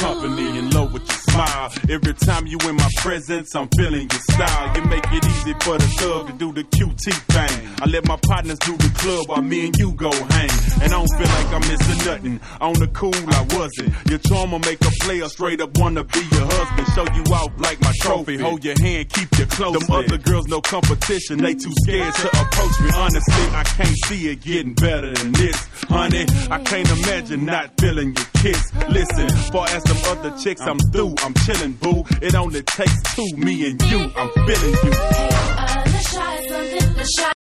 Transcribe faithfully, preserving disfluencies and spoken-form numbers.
company, in love with your smile. Every time you in my presence, I'm feeling your style. You make it easy for the thug to do the Q T thing. I let my partners do the club while me and you go hang. And I don't feel like I'm missing nothing. On the cool, I wasn't. Your charm will make a player straight up wanna be your husband. Show you out like my trophy. Hold your hand, keep you close. Them other girls, no competition. They too scared to approach me. Honestly, I can't see it getting better than this. Honey, I can't imagine not feeling your kiss. Listen, far as some other chicks, I'm through. I'm chillin', boo. It only takes two, me and you. I'm feeling you. Hey, uh, let's try something. Let's try